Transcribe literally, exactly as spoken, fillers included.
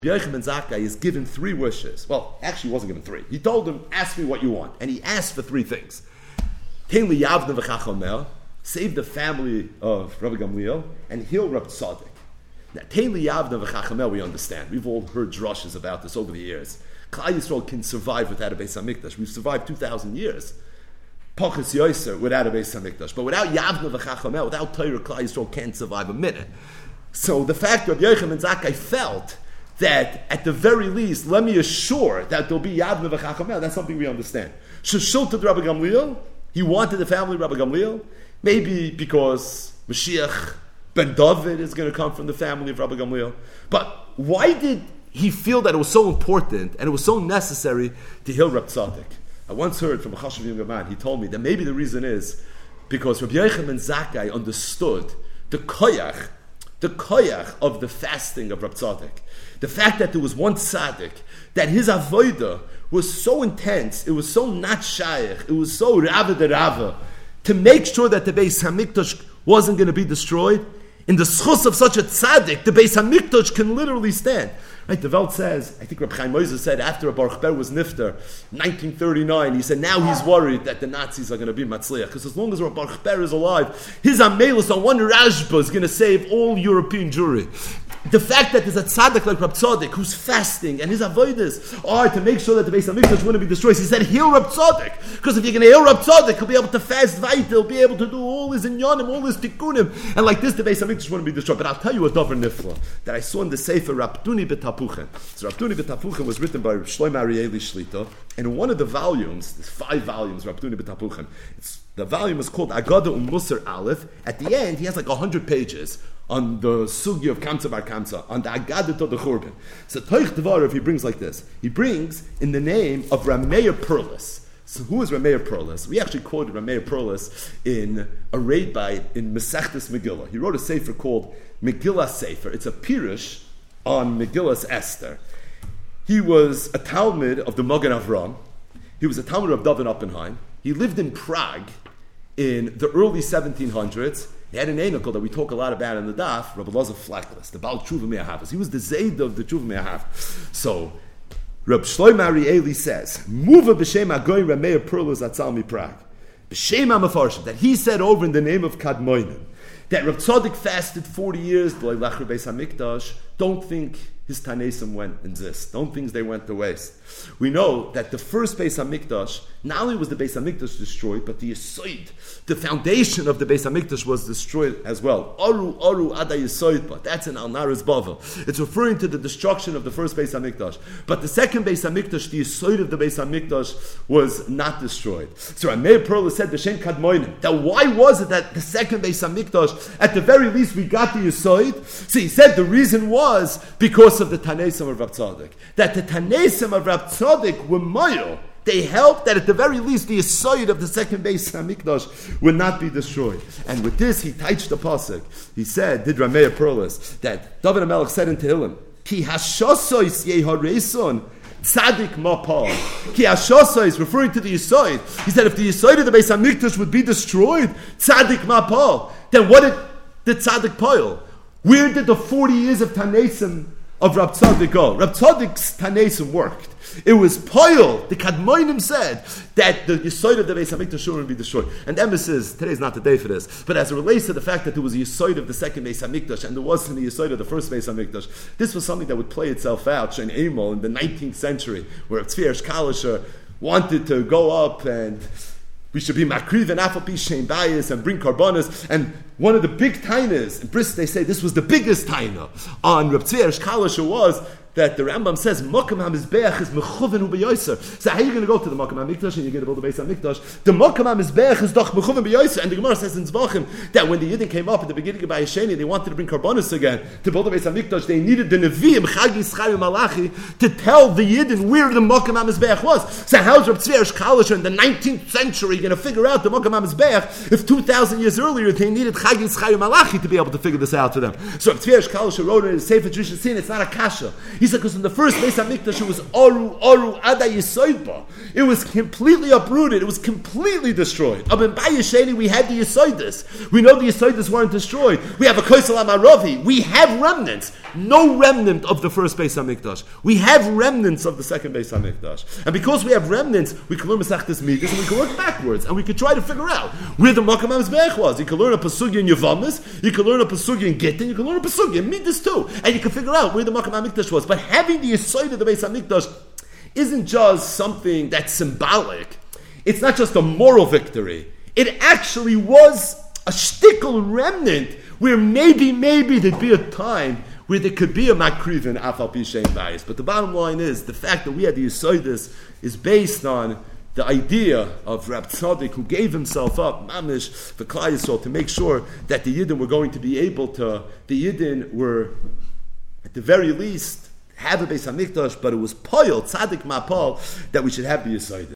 Yochanan ben Zakkai is given three wishes. Well, actually he wasn't given three. He told him, ask me what you want. And he asked for three things. Tein li Yavne v'chachomel, save the family of Rabbi Gamliel, and heal Rab Tzaddik. Now, Tein li Yavne v'chachomel we understand. We've all heard drushes about this over the years. Klal Yisrael can survive without a Beis HaMikdash. We've survived two thousand years. Pachas Yoser without a Beis HaMikdash. But without Yavne v'chachomel, without Torah, Klal Yisrael can't survive a minute. So the fact that Yochanan ben Zakkai felt that at the very least, let me assure that there'll be Yavne v'chachomel, that's something we understand. Sheshulta Rabbi Gamliel, he wanted the family of Rabbi Gamliel, maybe because Mashiach ben David is going to come from the family of Rabbi Gamliel. But why did he feel that it was so important and it was so necessary to heal Rab Tzaddik? I once heard from a Chashav younger man, he told me that maybe the reason is because Rabbi Yochanan ben Zakkai understood the koyach, the koyach of the fasting of Rab Tzaddik. The fact that there was one tzaddik, that his avodah was so intense, it was so not shaykh, it was so rava de rava, to make sure that the Beis HaMikdash wasn't going to be destroyed. In the schus of such a tzaddik, the Beis HaMikdash can literally stand. Right, the Welt says, I think Reb Chaim Moses said after a Baruch Ber was nifter, nineteen thirty-nine, he said now he's worried that the Nazis are going to be matzliach, because as long as Reb Baruch Ber is alive, his amelus on one Rashba is going to save all European Jewry. The fact that there's a tzaddik like Rab Tzaddik who's fasting and his avodas are to make sure that the Beis HaMikdash wouldn't be destroyed. He said, heal Rab Tzaddik. Because if you're going to heal Rab Tzaddik, he'll be able to fast vayit, he'll be able to do all his inyanim, all his tikkunim. And like this, the Beis HaMikdash wouldn't be destroyed. But I'll tell you a davar nifla that I saw in the Sefer Rabtuni B'Tapuchen. So Rabtuni B'Tapuchen was written by Shlomo Arieli Shlita. And in one of the volumes, there's five volumes, Rabtuni B'Tapuchen, it's, the volume is called Agada Um Musar Aleph. At the end, he has like one hundred pages on the sugi of Kamsa Bar Kamsa, on the Agadah to the Churban. So Toich Devarov, he brings like this. He brings in the name of Rameir Perlis. So who is Rameir Perlis? We actually quoted Rameir Perlis in a raid by in Masechtas Megillah. He wrote a sefer called Megillah Sefer. It's a pirush on Megillah's Esther. He was a Talmud of the Magen Avram. He was a Talmud of David Oppenheim. He lived in Prague in the early seventeen hundreds. He had an Einokel that we talk a lot about in the Daf, Rabbi Loza Flaklis, the Baal Tshuva Me'ahavas. He was the Zayd of the Tshuva Me'ahav. So, Rabbi Shlomo Arieli says, Muva b'shem agoy Rameir Perlos atzal mi Prague. B'shem ha'mefarshim, that he said over in the name of Kadmoinim, that Rab Tzaddik fasted forty years, D'loi lachar Beis HaMikdash. Don't think his Tanesim went in this. Don't think they went to waste. We know that the first Beis HaMikdash, not only was the Beis HaMikdash destroyed, but the Yisoid, the foundation of the Beis HaMikdash was destroyed as well. Aru, Aru, Ada Yisoid, but that's in Al-Naras Bavel. It's referring to the destruction of the first Beis HaMikdash. But the second Beis HaMikdash, the Yisoid of the Beis HaMikdash, was not destroyed. So Rameir Perlis said, B'Shem Kadmoinim, that why was it that the second Beis HaMikdash, at the very least, we got the Yisoid? So he said the reason was because of the Tanesim of Rab Tzaddik. That the Tanesim of Rab Tzaddik were moyo. They helped that at the very least the Yisoid of the second Beis HaMikdash would not be destroyed. And with this he touched the pasuk. He said, did Rameir Perlis, that David HaMelech said in Tehillim, Ki hashosois yehareson tzadik mapal. Ki hashosois is referring to the Yisoid. He said if the Yisoid of the Beis HaMikdash would be destroyed, tzadik mapal, then what did the tzadik pile? Where did the forty years of Tanesim of Rab Tzaddik go? Rab Tzaddik's Tanesim worked. It was Poyel, the Kadmoinim said, that the Yisoid of the Beis HaMikdash shouldn't be destroyed. And the emphasis, today's not the day for this, but as it relates to the fact that there was a Yisoid of the second Beis HaMikdash and there wasn't a Yisoid of the first Beis HaMikdash, this was something that would play itself out in Emel in the nineteenth century, where Tzvier Shkalisher wanted to go up and we should be makriv and afapi shein bayis and bring karbonas. And one of the big tainas in Bris, they say this was the biggest taina on Reb Tzvier Shkalisher was that the Rambam says Mokam HaMizbeach is mechuven u'beyoser. So how are you going to go to the Mokam HaMikdash and you're going to build the Beis HaMikdash? The Mokam HaMizbeach is doch mechuven beyoser. And the Gemara says in Zvachim that when the Yidden came up at the beginning of Bayesheni, they wanted to bring karbonos again to build the Beis HaMikdash. They needed the Nevi'im Chag Yischai Malachi to tell the Yidden where the Mokam HaMizbeach was. So how's Reb Tzvier Shkalisher in the nineteenth century going to figure out the Mokam HaMizbeach if two thousand years earlier they needed Chagin Schayim Malachi to be able to figure this out for them. So if Tzviyash Kalisha wrote it in Sefer Jewish Sin, it's not a kasha. He said because in the first Beis Hamikdash it was Oru Oru Ada Yisoidba. It was completely uprooted. It was completely destroyed. But in Bayesheni we had the Yisoidus. We know the Yisoidus weren't destroyed. We have a Koisel Amaravi. We have remnants. No remnant of the first Beis Hamikdash. We have remnants of the second Beis Hamikdash. And because we have remnants, we can learn Masechtas Midas and we can look backwards and we can try to figure out where the Makam HaMizbeach was. You can learn a Pasugya in Yavamis, you can learn a Pasugya in Gittin, you can learn a Pasugya in Midas too. And you can figure out where the Makam HaMikdash was. But having the Yisoid of the Beis Hamikdash isn't just something that's symbolic. It's not just a moral victory. It actually was a shtickle remnant where maybe, maybe there'd be a time where there could be a makrivin afal pishein bias. But the bottom line is, the fact that we had the Yisoidus is based on the idea of Rab Tzaddik, who gave himself up, mamish, for Klal Yisrael, to make sure that the Yidden were going to be able to, the Yidden were, at the very least, have a Beis HaMikdash, but it was poyel, tzaddik mapal, that we should have the Yisoidus.